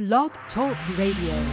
Blog Talk Radio.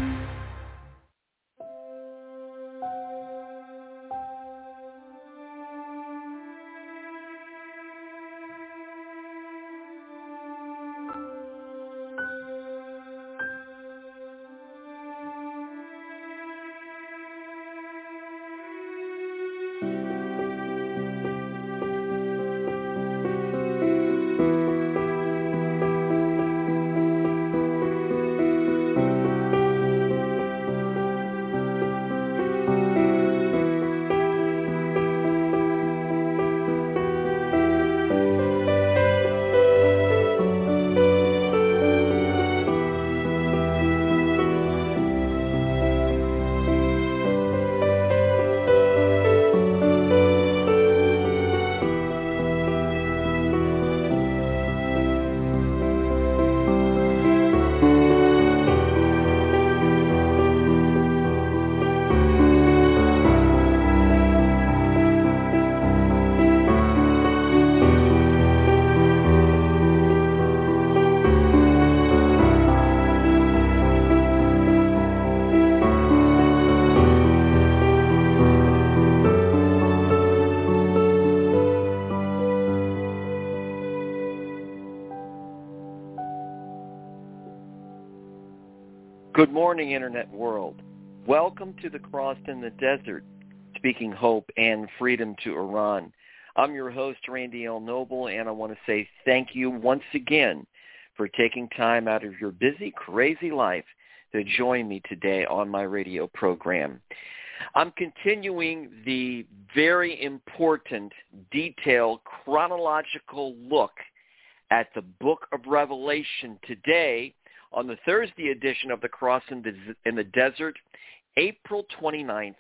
Good morning, Internet world. Welcome to the Cross in the Desert, speaking hope and freedom to Iran. I'm your host, Randy L. Noble, and I want to say thank you once again for taking time out of your busy, crazy life to join me today on my radio program. I'm continuing the very important, detailed, chronological look at the book of Revelation today on the Thursday edition of the Cross in the Desert, April 29th,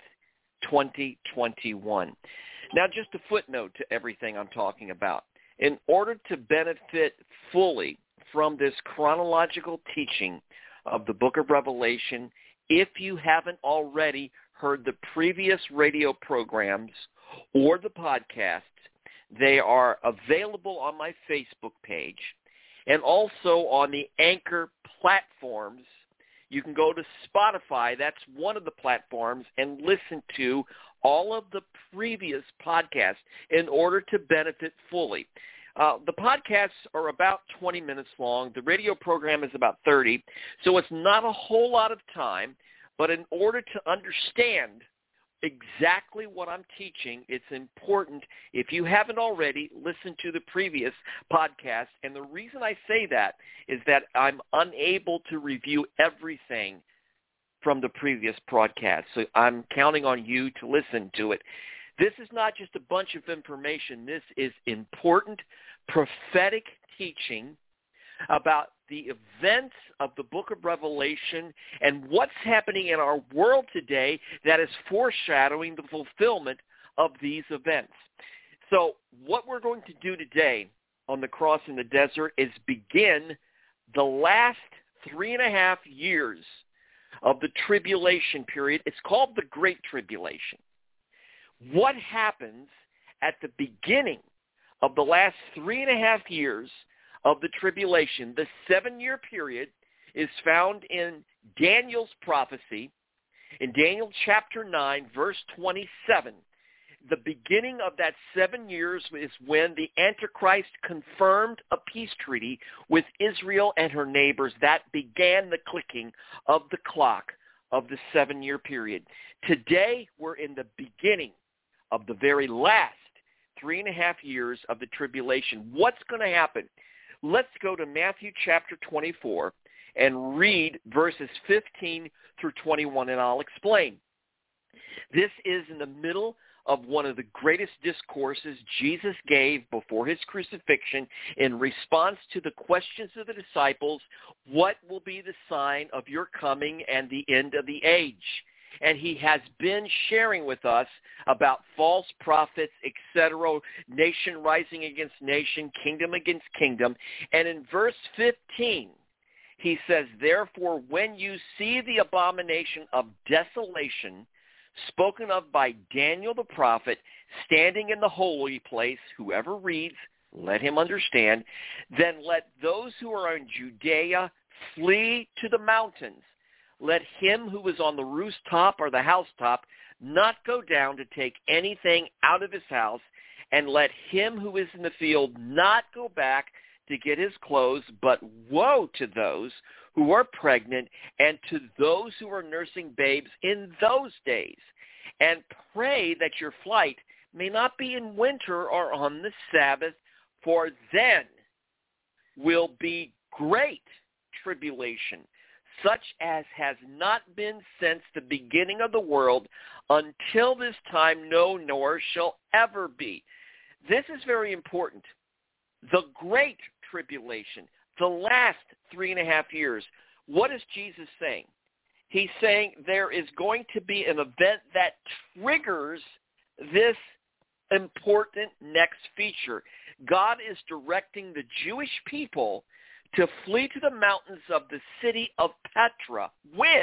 2021. Now, just a footnote to everything I'm talking about. In order to benefit fully from this chronological teaching of the book of Revelation, if you haven't already heard the previous radio programs or the podcasts, they are available on my Facebook page and also on the Anchor platforms. You can go to Spotify, that's one of the platforms, and listen to all of the previous podcasts in order to benefit fully. The podcasts are about 20 minutes long. The radio program is about 30, so it's not a whole lot of time, but in order to understand exactly what I'm teaching, it's important, if you haven't already, listen to the previous podcast. And the reason I say that is that I'm unable to review everything from the previous broadcast. So I'm counting on you to listen to it. This is not just a bunch of information. This is important prophetic teaching about the events of the book of Revelation and what's happening in our world today that is foreshadowing the fulfillment of these events. So what we're going to do today on the Cross in the Desert is begin the last 3.5 years of the tribulation period. It's called the Great Tribulation. What happens at the beginning of the last 3.5 years of the tribulation? The 7-year period is found in Daniel's prophecy, in Daniel chapter 9, verse 27. The beginning of that 7 years is when the Antichrist confirmed a peace treaty with Israel and her neighbors. That began the clicking of the clock of the 7-year period. Today, we're in the beginning of the very last 3.5 years of the tribulation. What's going to happen? Let's go to Matthew chapter 24 and read verses 15 through 21, and I'll explain. This is in the middle of one of the greatest discourses Jesus gave before his crucifixion in response to the questions of the disciples, what will be the sign of your coming and the end of the age? And he has been sharing with us about false prophets, etc., nation rising against nation, kingdom against kingdom. And in verse 15, he says, therefore, when you see the abomination of desolation spoken of by Daniel the prophet standing in the holy place, whoever reads, let him understand, then let those who are in Judea flee to the mountains. Let him who is on the rooftop or the housetop not go down to take anything out of his house, and let him who is in the field not go back to get his clothes. But woe to those who are pregnant and to those who are nursing babes in those days. And pray that your flight may not be in winter or on the Sabbath, for then will be great tribulation, such as has not been since the beginning of the world until this time, no, nor shall ever be. This is very important. The great tribulation, the last 3.5 years. What is Jesus saying? He's saying there is going to be an event that triggers this important next feature. God is directing the Jewish people to flee to the mountains of the city of Petra. When?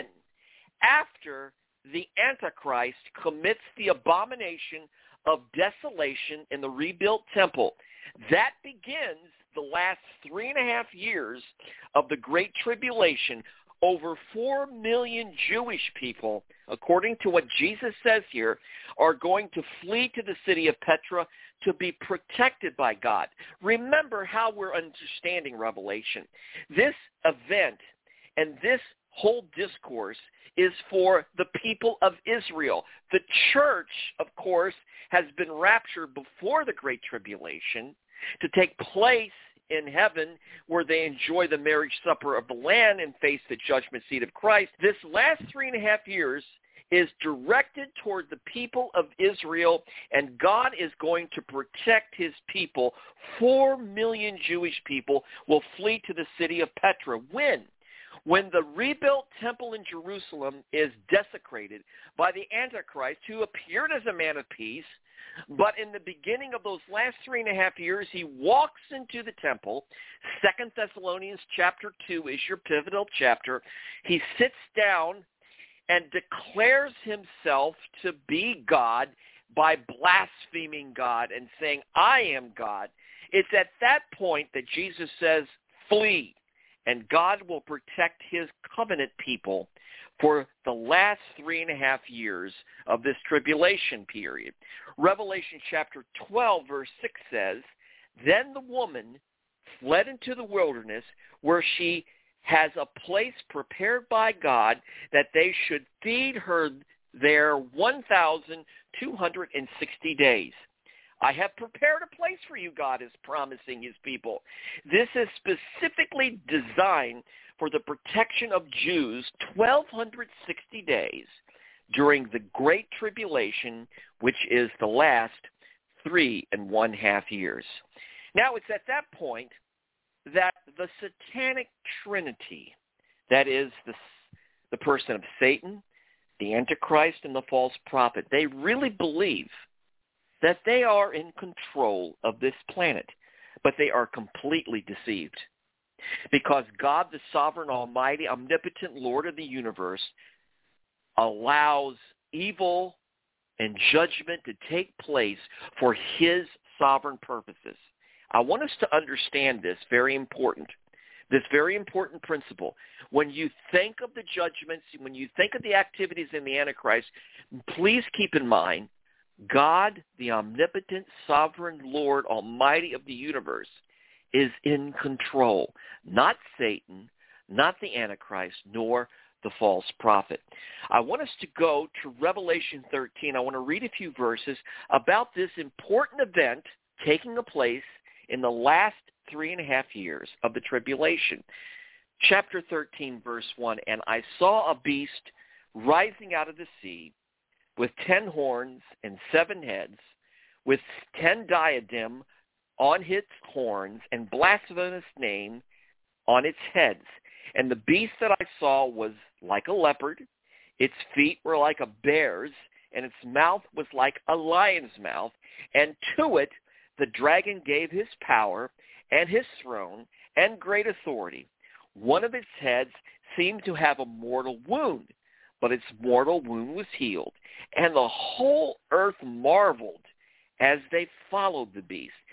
After the Antichrist commits the abomination of desolation in the rebuilt temple. That begins the last 3.5 years of the Great Tribulation. Over 4 million Jewish people, according to what Jesus says here, are going to flee to the city of Petra to be protected by God. Remember how we're understanding Revelation. This event and this whole discourse is for the people of Israel. The church, of course, has been raptured before the Great Tribulation to take place in heaven, where they enjoy the marriage supper of the Lamb and face the judgment seat of Christ. This last 3.5 years is directed toward the people of Israel, and God is going to protect his people. 4 million Jewish people will flee to the city of Petra. When the rebuilt temple in Jerusalem is desecrated by the Antichrist, who appeared as a man of peace, but in the beginning of those last 3.5 years, he walks into the temple. 2 Thessalonians chapter 2 is your pivotal chapter. He sits down and declares himself to be God by blaspheming God and saying, I am God. It's at that point that Jesus says, flee, and God will protect his covenant people for the last 3.5 years of this tribulation period. Revelation chapter 12, verse 6 says, Then the woman fled into the wilderness, where she has a place prepared by God that they should feed her there 1,260 days. I have prepared a place for you, God is promising his people. This is specifically designed for the protection of Jews 1,260 days during the Great Tribulation, which is the last 3.5 years. Now, it's at that point that the satanic trinity, that is the person of Satan, the Antichrist, and the false prophet, they really believe that they are in control of this planet, but they are completely deceived. Because God, the sovereign, almighty, omnipotent Lord of the universe, allows evil and judgment to take place for his sovereign purposes. I want us to understand this very important principle. When you think of the judgments, when you think of the activities in the Antichrist, please keep in mind, God, the omnipotent, sovereign Lord, almighty of the universe, is in control. Not Satan, not the Antichrist, nor the false prophet. I want us to go to Revelation 13. I want to read a few verses about this important event taking place in the last 3.5 years of the tribulation. Chapter 13, verse 1, And I saw a beast rising out of the sea, with 10 horns and 7 heads, with 10 diadems on its horns, and blasphemous name on its heads. And the beast that I saw was like a leopard, its feet were like a bear's, and its mouth was like a lion's mouth. And to it the dragon gave his power and his throne and great authority. One of its heads seemed to have a mortal wound, but its mortal wound was healed. And the whole earth marveled as they followed the beast.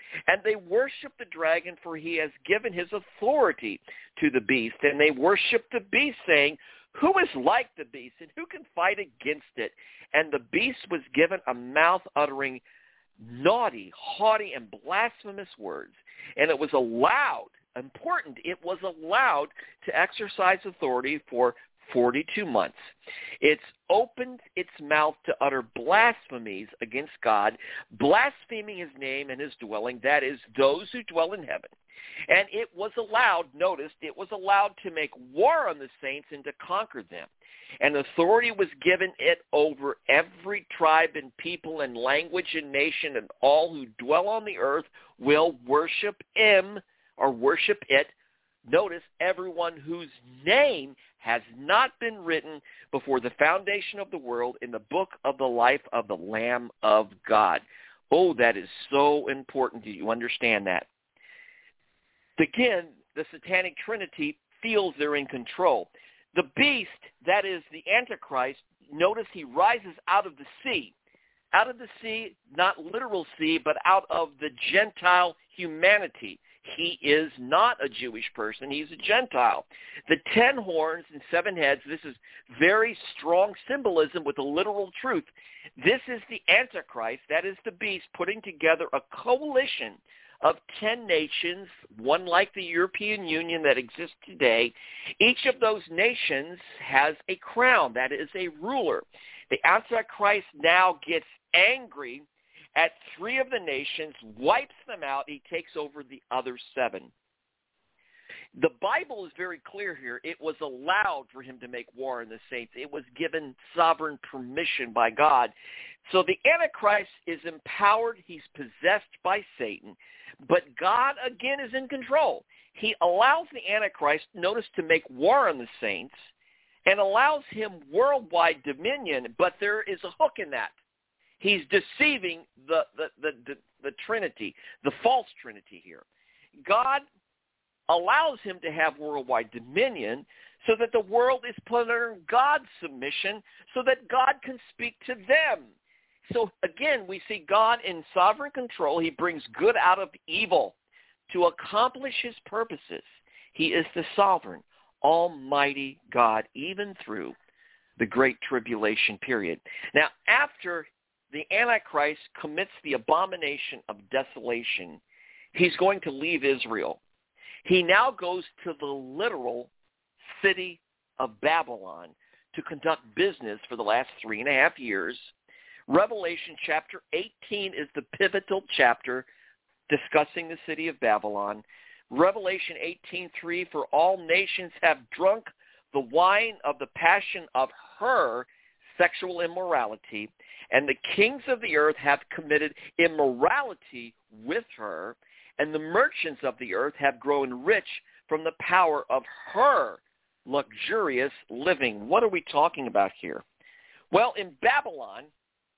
And they worship the dragon, for he has given his authority to the beast. And they worship the beast, saying, who is like the beast, and who can fight against it? And the beast was given a mouth uttering naughty, haughty, and blasphemous words. And it was allowed, important, it was allowed to exercise authority for 42 months. It's opened its mouth to utter blasphemies against God, blaspheming his name and his dwelling, that is, those who dwell in heaven. And it was allowed, notice, it was allowed to make war on the saints and to conquer them. And authority was given it over every tribe and people and language and nation, and all who dwell on the earth will worship him or worship it. Notice, everyone whose name has not been written before the foundation of the world in the book of the life of the Lamb of God. Oh, that is so important. Do you understand that? Again, the Satanic Trinity feels they're in control. The beast, that is the Antichrist, notice he rises out of the sea. Out of the sea, not literal sea, but out of the Gentile humanity. He is not a Jewish person. He's a Gentile. The 10 horns and 7 heads, this is very strong symbolism with a literal truth. This is the Antichrist, that is the beast, putting together a coalition of 10 nations, one like the European Union that exists today. Each of those nations has a crown, that is a ruler. The Antichrist now gets angry at 3 of the nations, wipes them out, he takes over the other 7. The Bible is very clear here. It was allowed for him to make war on the saints. It was given sovereign permission by God. So the Antichrist is empowered. He's possessed by Satan. But God, again, is in control. He allows the Antichrist, notice, to make war on the saints and allows him worldwide dominion, but there is a hook in that. He's deceiving the Trinity, the false Trinity here. God allows him to have worldwide dominion so that the world is put under God's submission so that God can speak to them. So again, we see God in sovereign control. He brings good out of evil to accomplish his purposes. He is the sovereign, almighty God, even through the Great Tribulation period. Now, after the Antichrist commits the abomination of desolation, he's going to leave Israel. He now goes to the literal city of Babylon to conduct business for the last 3.5 years. Revelation chapter 18 is the pivotal chapter discussing the city of Babylon. Revelation 18:3, for all nations have drunk the wine of the passion of her sexual immorality, and the kings of the earth have committed immorality with her, and the merchants of the earth have grown rich from the power of her luxurious living. What are we talking about here? Well, in Babylon,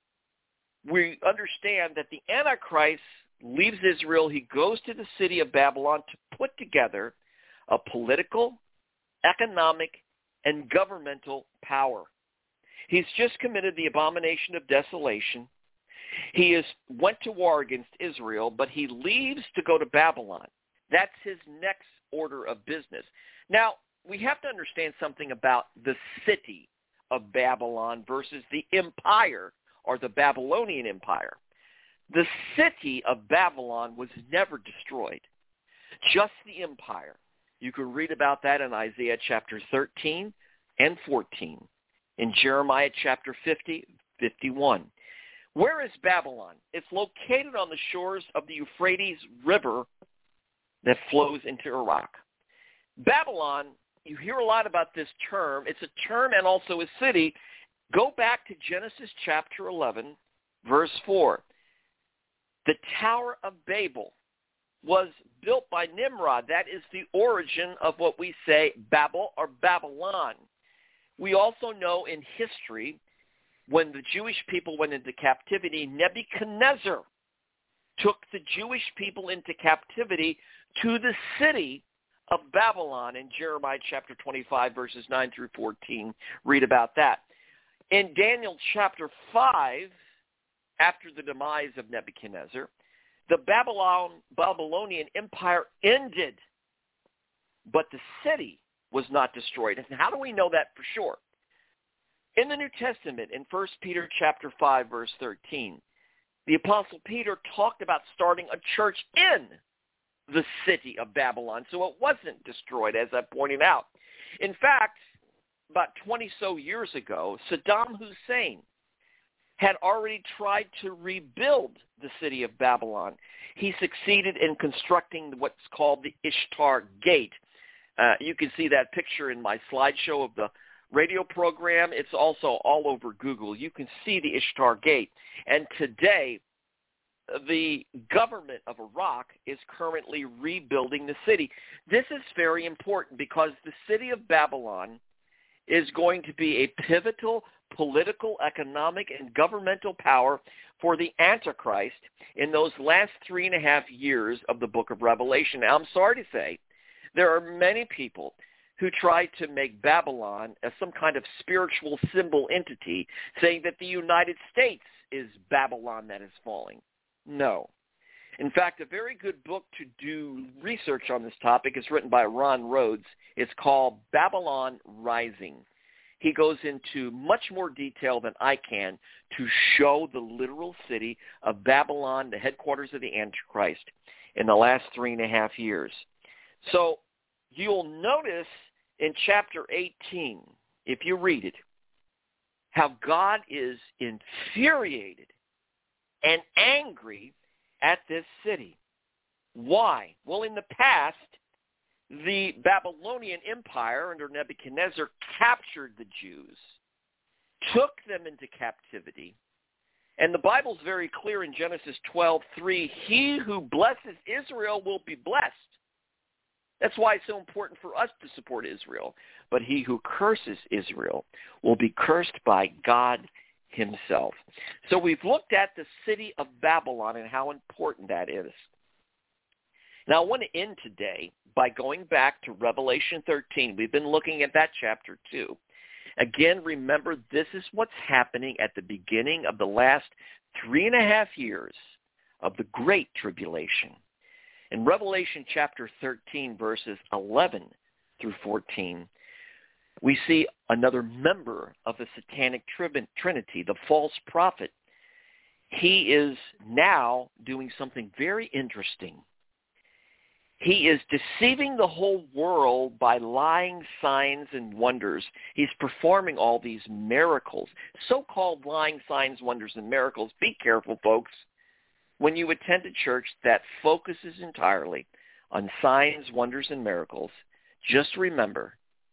we understand that the Antichrist leaves Israel. He goes to the city of Babylon to put together a political, economic, and governmental power. He's just committed the abomination of desolation. He went to war against Israel, but he leaves to go to Babylon. That's his next order of business. Now, we have to understand something about the city of Babylon versus the empire or the Babylonian Empire. The city of Babylon was never destroyed, just the empire. You can read about that in Isaiah chapter 13 and 14, in Jeremiah chapter 50, 51. Where is Babylon? It's located on the shores of the Euphrates River that flows into Iraq. Babylon, you hear a lot about this term. It's a term and also a city. Go back to Genesis chapter 11, verse 4. The Tower of Babel was built by Nimrod. That is the origin of what we say Babel or Babylon. We also know in history, when the Jewish people went into captivity, Nebuchadnezzar took the Jewish people into captivity to the city of Babylon. In Jeremiah chapter 25, verses 9 through 14, read about that. In Daniel chapter 5, after the demise of Nebuchadnezzar, The Babylonian Empire ended, but the city was not destroyed. And how do we know that for sure? In the New Testament, in 1 Peter chapter 5, verse 13, the Apostle Peter talked about starting a church in the city of Babylon, so it wasn't destroyed, as I pointed out. In fact, about 20-so years ago, Saddam Hussein had already tried to rebuild the city of Babylon. He succeeded in constructing what's called the Ishtar Gate. You can see that picture in my slideshow of the radio program. It's also all over Google. You can see the Ishtar Gate. And today, the government of Iraq is currently rebuilding the city. This is very important because the city of Babylon is going to be a pivotal political, economic, and governmental power for the Antichrist in those last 3.5 years of the book of Revelation. Now, I'm sorry to say, there are many people who try to make Babylon as some kind of spiritual symbol entity, saying that the United States is Babylon that is falling. No. In fact, a very good book to do research on this topic is written by Ron Rhodes. It's called Babylon Rising. He goes into much more detail than I can to show the literal city of Babylon, the headquarters of the Antichrist, in the last 3.5 years. So you'll notice in chapter 18, if you read it, how God is infuriated and angry at this city. Why? Well, in the past, the Babylonian Empire under Nebuchadnezzar captured the Jews, took them into captivity, and the Bible's very clear in Genesis 12:3, he who blesses Israel will be blessed. That's why it's so important for us to support Israel. But he who curses Israel will be cursed by God himself. So we've looked at the city of Babylon and how important that is. Now, I want to end today by going back to Revelation 13. We've been looking at that chapter 2. Again, remember, this is what's happening at the beginning of the last 3.5 years of the Great Tribulation. In Revelation chapter 13, verses 11 through 14, we see another member of the satanic trinity, the false prophet. He is now doing something very interesting. He is deceiving the whole world by lying signs and wonders. He's performing all these miracles, so-called lying signs, wonders, and miracles. Be careful, folks. When you attend a church that focuses entirely on signs, wonders, and miracles, just remember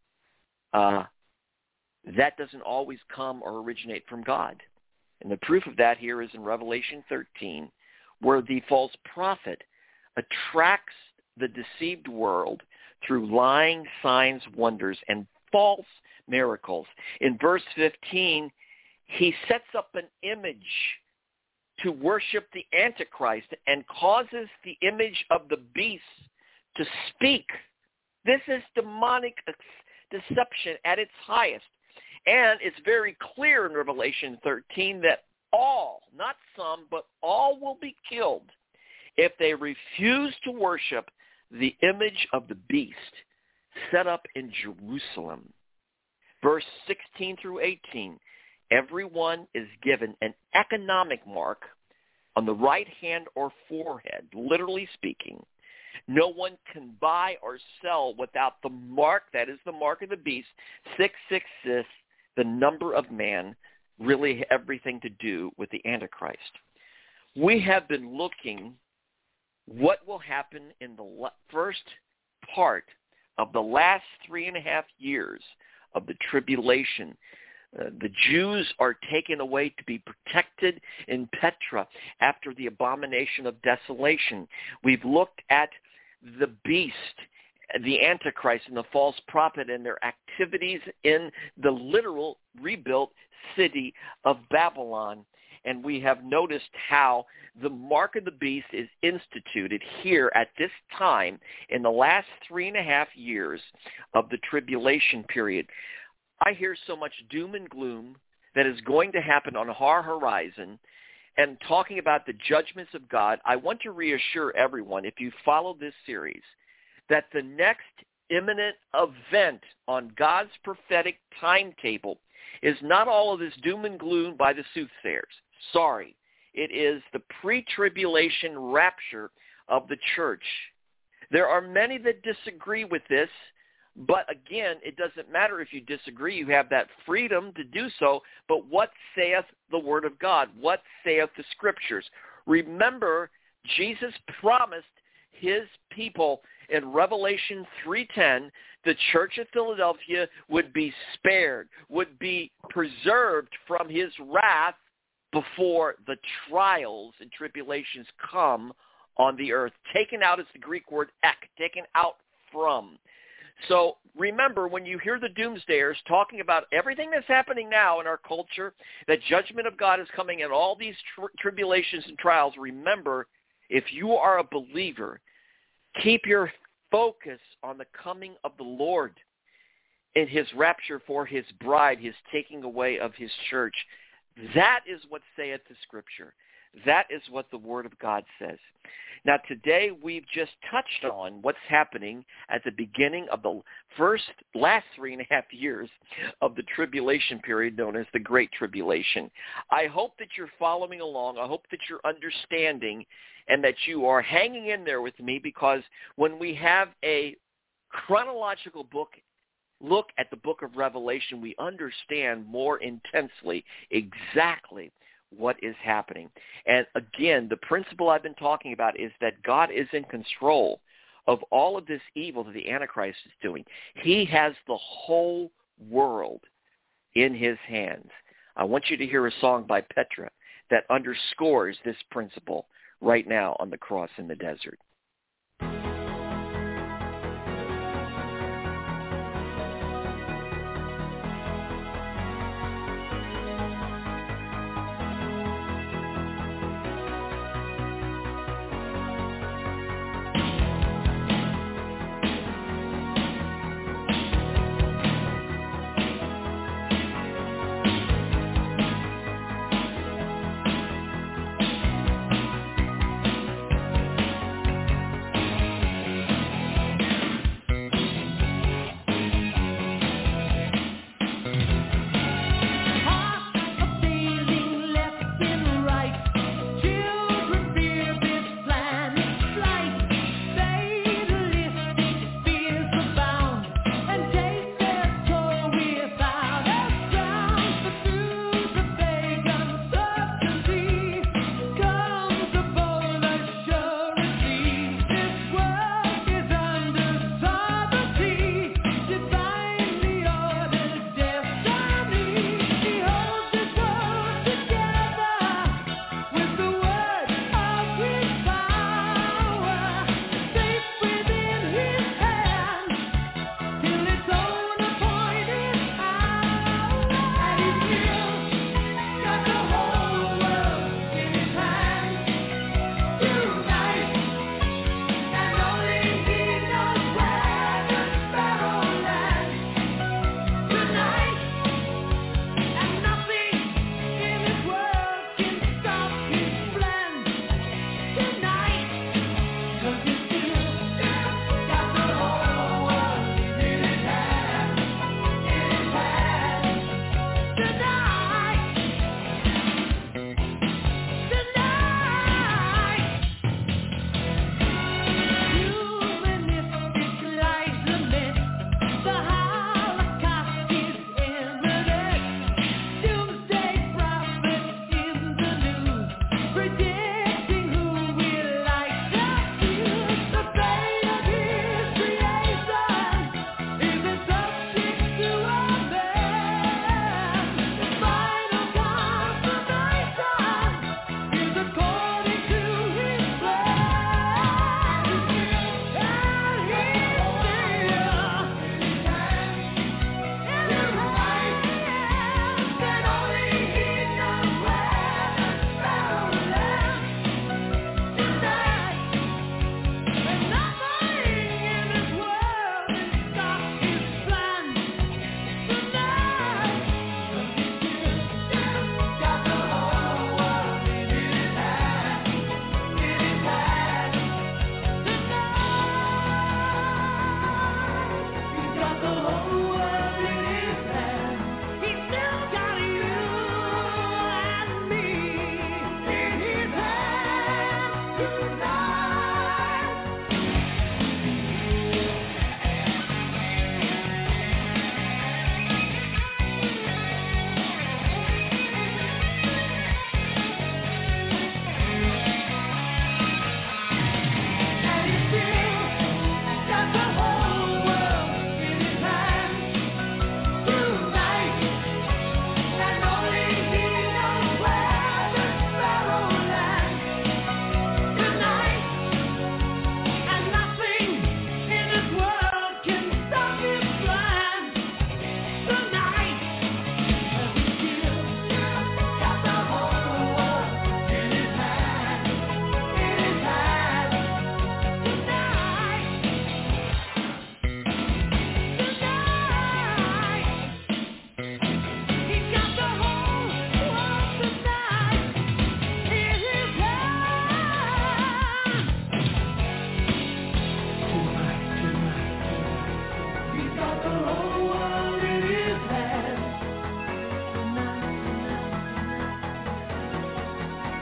that doesn't always come or originate from God. And the proof of that here is in Revelation 13, where the false prophet attracts the deceived world through lying signs, wonders, and false miracles. In verse 15, he sets up an image to worship the Antichrist and causes the image of the beast to speak. This is demonic deception at its highest. And it's very clear in Revelation 13 that all, not some, but all will be killed if they refuse to worship the image of the beast set up in Jerusalem. Verse 16 through 18, everyone is given an economic mark on the right hand or forehead, literally speaking. No one can buy or sell without the mark, that is the mark of the beast, 666, the number of man, really everything to do with the Antichrist. We have been looking what will happen in the first part of the last 3.5 years of the tribulation. The Jews are taken away to be protected in Petra after the abomination of desolation. We've looked at the beast, the Antichrist, and the false prophet and their activities in the literal rebuilt city of Babylon. And we have noticed how the mark of the beast is instituted here at this time in the last 3.5 years of the tribulation period. I hear so much doom and gloom that is going to happen on our horizon. and talking about the judgments of God, I want to reassure everyone, if you follow this series, that the next imminent event on God's prophetic timetable is not all of this doom and gloom by the soothsayers. Sorry. It is the pre-tribulation rapture of the church. There are many that disagree with this, but again, it doesn't matter if you disagree. You have that freedom to do so. But what saith the Word of God? What saith the Scriptures? Remember, Jesus promised his people in Revelation 3:10, the church of Philadelphia would be spared, would be preserved from his wrath before the trials and tribulations come on the earth. Taken out is the Greek word ek, taken out from. So remember, when you hear the doomsdayers talking about everything that's happening now in our culture, that judgment of God is coming and all these tribulations and trials, remember, if you are a believer, keep your focus on the coming of the Lord and his rapture for his bride, his taking away of his church. That is what saith the Scripture. That is what the Word of God says. Now, today we've just touched on what's happening at the beginning of the last 3.5 years of the tribulation period known as the Great Tribulation. I hope that you're following along. I hope that you're understanding and that you are hanging in there with me, because when we have a chronological look at the book of Revelation, we understand more intensely exactly what is happening. And again, the principle I've been talking about is that God is in control of all of this evil that the Antichrist is doing. He has the whole world in his hands. I want you to hear a song by Petra that underscores this principle right now on the cross in the desert.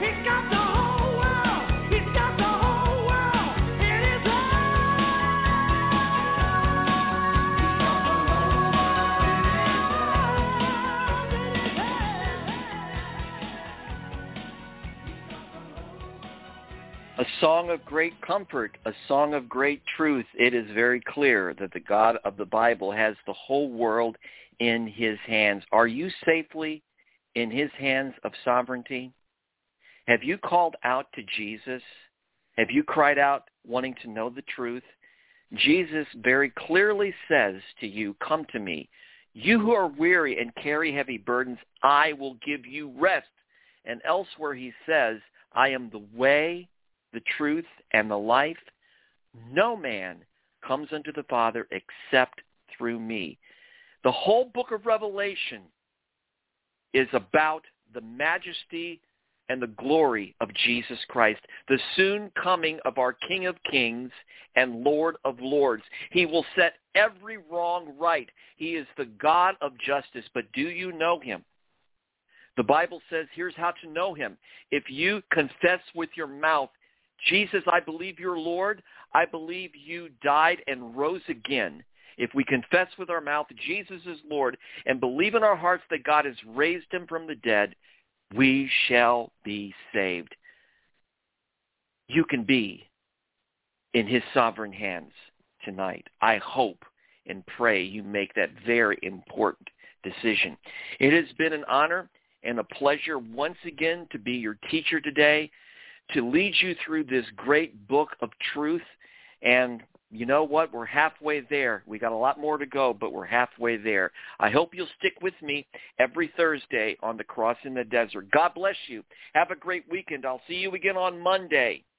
A song of great comfort, a song of great truth. It is very clear that the God of the Bible has the whole world in his hands. Are you safely in his hands of sovereignty? Have you called out to Jesus? Have you cried out wanting to know the truth? Jesus very clearly says to you, come to me. You who are weary and carry heavy burdens, I will give you rest. And elsewhere he says, I am the way, the truth, and the life. No man comes unto the Father except through me. The whole book of Revelation is about the majesty and the glory of Jesus Christ, the soon coming of our King of Kings and Lord of Lords. He will set every wrong right. He is the God of justice. But do you know him? The Bible says here's how to know him. If you confess with your mouth, Jesus, I believe you're Lord. I believe you died and rose again. If we confess with our mouth Jesus is Lord and believe in our hearts that God has raised him from the dead, we shall be saved. You can be in his sovereign hands tonight. I hope and pray you make that very important decision. It has been an honor and a pleasure once again to be your teacher today, to lead you through this great book of truth. And you know what? We're halfway there. We got a lot more to go, but we're halfway there. I hope you'll stick with me every Thursday on The Cross in the Desert. God bless you. Have a great weekend. I'll see you again on Monday.